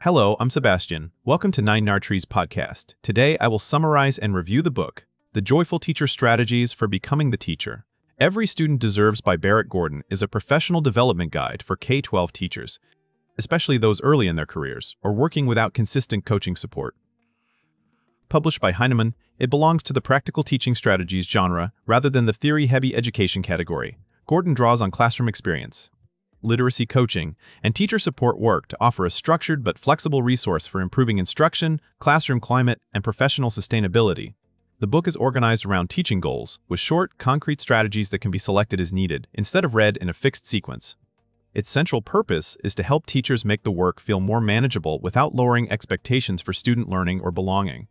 Hello, I'm Sebastian. Welcome to Nine Yard Trees podcast. Today, I will summarize and review the book, The Joyful Teacher Strategies for Becoming the Teacher. Every Student Deserves by Barrett Gordon is a professional development guide for K-12 teachers, especially those early in their careers or working without consistent coaching support. Published by Heinemann, it belongs to the practical teaching strategies genre rather than the theory-heavy education category. Gordon draws on classroom experience, literacy coaching, and teacher support work to offer a structured but flexible resource for improving instruction, classroom climate, and professional sustainability. The book is organized around teaching goals, with short, concrete strategies that can be selected as needed, instead of read in a fixed sequence. Its central purpose is to help teachers make the work feel more manageable without lowering expectations for student learning or belonging.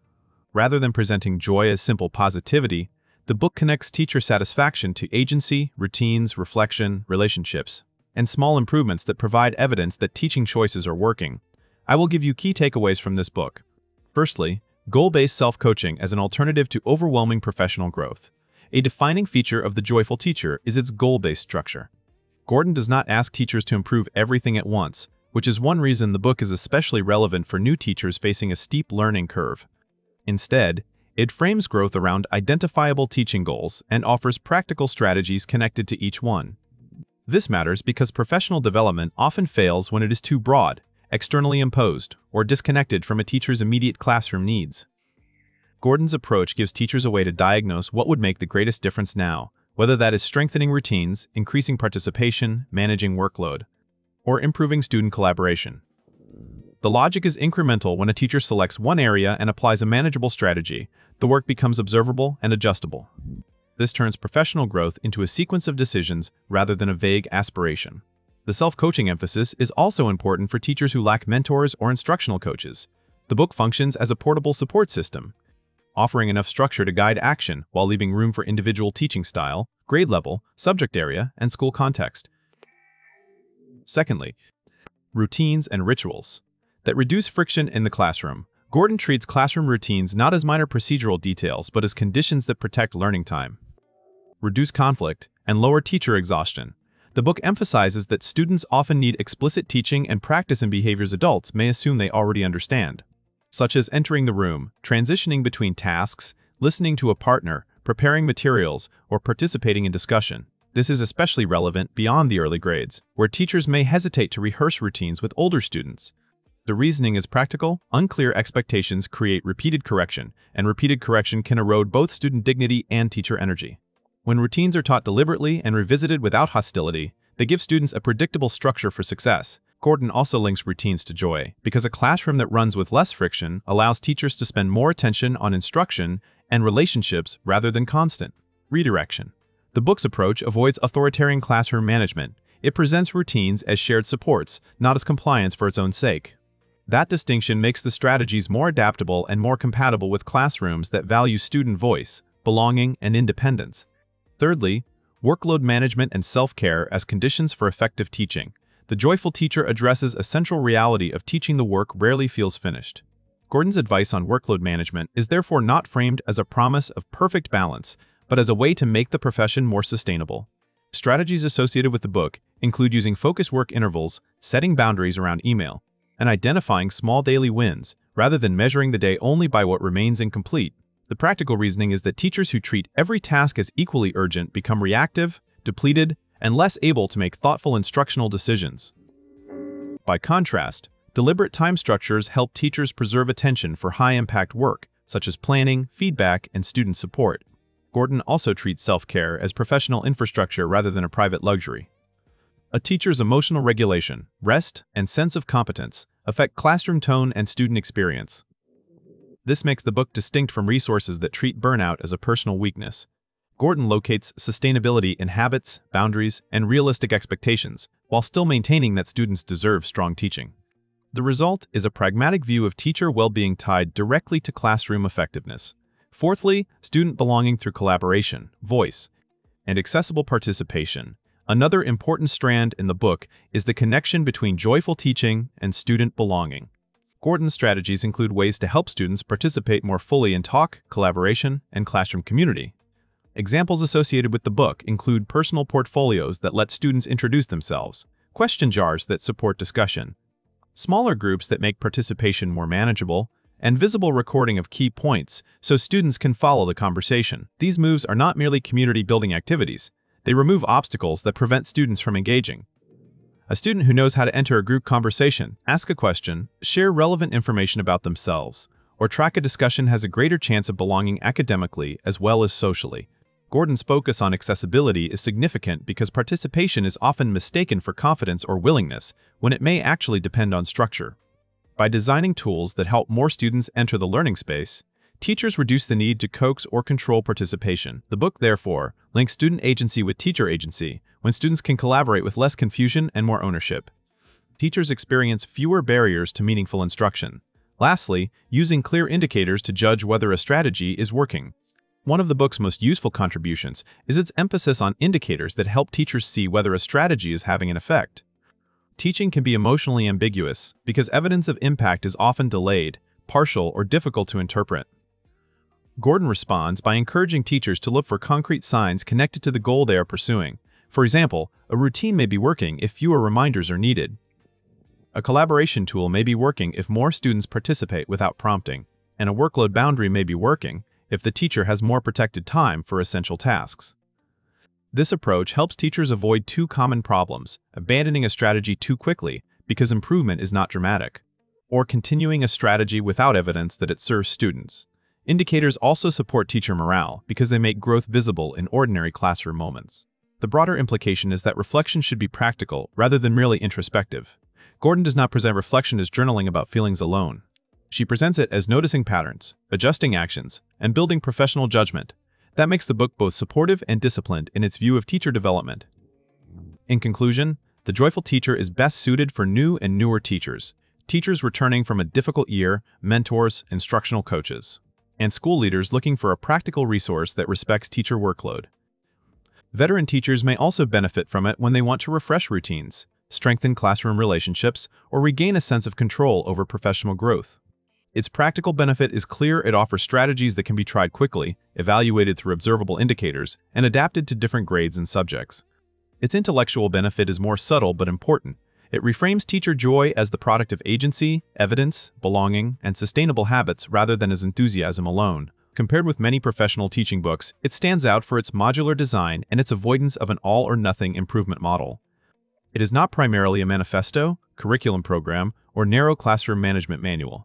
Rather than presenting joy as simple positivity, the book connects teacher satisfaction to agency, routines, reflection, relationships, and small improvements that provide evidence that teaching choices are working. I will give you key takeaways from this book. Firstly, goal-based self-coaching as an alternative to overwhelming professional growth. A defining feature of the Joyful Teacher is its goal-based structure. Gordon does not ask teachers to improve everything at once, which is one reason the book is especially relevant for new teachers facing a steep learning curve. Instead, it frames growth around identifiable teaching goals and offers practical strategies connected to each one. This matters because professional development often fails when it is too broad, externally imposed, or disconnected from a teacher's immediate classroom needs. Gordon's approach gives teachers a way to diagnose what would make the greatest difference now, whether that is strengthening routines, increasing participation, managing workload, or improving student collaboration. The logic is incremental. When a teacher selects one area and applies a manageable strategy, the work becomes observable and adjustable. This turns professional growth into a sequence of decisions rather than a vague aspiration. The self-coaching emphasis is also important for teachers who lack mentors or instructional coaches. The book functions as a portable support system, offering enough structure to guide action while leaving room for individual teaching style, grade level, subject area, and school context. Secondly, routines and rituals that reduce friction in the classroom. Gordon treats classroom routines not as minor procedural details but as conditions that protect learning time, reduce conflict, and lower teacher exhaustion. The book emphasizes that students often need explicit teaching and practice in behaviors adults may assume they already understand, such as entering the room, transitioning between tasks, listening to a partner, preparing materials, or participating in discussion. This is especially relevant beyond the early grades, where teachers may hesitate to rehearse routines with older students. The reasoning is practical. Unclear expectations create repeated correction, and repeated correction can erode both student dignity and teacher energy. When routines are taught deliberately and revisited without hostility, they give students a predictable structure for success. Gordon also links routines to joy, because a classroom that runs with less friction allows teachers to spend more attention on instruction and relationships rather than constant redirection. The book's approach avoids authoritarian classroom management. It presents routines as shared supports, not as compliance for its own sake. That distinction makes the strategies more adaptable and more compatible with classrooms that value student voice, belonging, and independence. Thirdly, workload management and self-care as conditions for effective teaching. The Joyful Teacher addresses a central reality of teaching. The work rarely feels finished. Gordon's advice on workload management is therefore not framed as a promise of perfect balance, but as a way to make the profession more sustainable. Strategies associated with the book include using focused work intervals, setting boundaries around email, and identifying small daily wins, rather than measuring the day only by what remains incomplete. The practical reasoning is that teachers who treat every task as equally urgent become reactive, depleted, and less able to make thoughtful instructional decisions. By contrast, deliberate time structures help teachers preserve attention for high-impact work, such as planning, feedback, and student support. Gordon also treats self-care as professional infrastructure rather than a private luxury. A teacher's emotional regulation, rest, and sense of competence affect classroom tone and student experience. This makes the book distinct from resources that treat burnout as a personal weakness. Gordon locates sustainability in habits, boundaries, and realistic expectations, while still maintaining that students deserve strong teaching. The result is a pragmatic view of teacher well-being tied directly to classroom effectiveness. Fourthly, student belonging through collaboration, voice, and accessible participation. Another important strand in the book is the connection between joyful teaching and student belonging. Gordon's strategies include ways to help students participate more fully in talk, collaboration, and classroom community. Examples associated with the book include personal portfolios that let students introduce themselves, question jars that support discussion, smaller groups that make participation more manageable, and visible recording of key points so students can follow the conversation. These moves are not merely community-building activities. They remove obstacles that prevent students from engaging. A student who knows how to enter a group conversation, ask a question, share relevant information about themselves, or track a discussion has a greater chance of belonging academically as well as socially. Gordon's focus on accessibility is significant because participation is often mistaken for confidence or willingness when it may actually depend on structure. By designing tools that help more students enter the learning space, teachers reduce the need to coax or control participation. The book, therefore, links student agency with teacher agency when students can collaborate with less confusion and more ownership. Teachers experience fewer barriers to meaningful instruction. Lastly, using clear indicators to judge whether a strategy is working. One of the book's most useful contributions is its emphasis on indicators that help teachers see whether a strategy is having an effect. Teaching can be emotionally ambiguous because evidence of impact is often delayed, partial, or difficult to interpret. Gordon responds by encouraging teachers to look for concrete signs connected to the goal they are pursuing. For example, a routine may be working if fewer reminders are needed. A collaboration tool may be working if more students participate without prompting, and a workload boundary may be working if the teacher has more protected time for essential tasks. This approach helps teachers avoid two common problems: abandoning a strategy too quickly because improvement is not dramatic, or continuing a strategy without evidence that it serves students. Indicators also support teacher morale because they make growth visible in ordinary classroom moments. The broader implication is that reflection should be practical rather than merely introspective. Gordon does not present reflection as journaling about feelings alone. She presents it as noticing patterns, adjusting actions, and building professional judgment. That makes the book both supportive and disciplined in its view of teacher development. In conclusion, The Joyful Teacher is best suited for new and newer teachers, teachers returning from a difficult year, mentors, instructional coaches, and school leaders looking for a practical resource that respects teacher workload. Veteran teachers may also benefit from it when they want to refresh routines, strengthen classroom relationships, or regain a sense of control over professional growth. Its practical benefit is clear. It offers strategies that can be tried quickly, evaluated through observable indicators, and adapted to different grades and subjects. Its intellectual benefit is more subtle but important. It reframes teacher joy as the product of agency, evidence, belonging, and sustainable habits rather than as enthusiasm alone. Compared with many professional teaching books, it stands out for its modular design and its avoidance of an all-or-nothing improvement model. It is not primarily a manifesto, curriculum program, or narrow classroom management manual.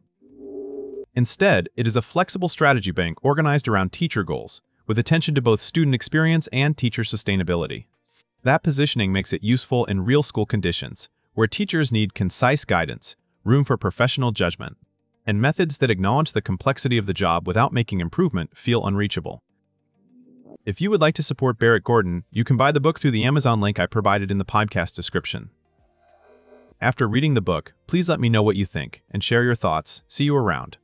Instead, it is a flexible strategy bank organized around teacher goals, with attention to both student experience and teacher sustainability. That positioning makes it useful in real school conditions, where teachers need concise guidance, room for professional judgment, and methods that acknowledge the complexity of the job without making improvement feel unreachable. If you would like to support Barrett Gordon, you can buy the book through the Amazon link I provided in the podcast description. After reading the book, please let me know what you think and share your thoughts. See you around.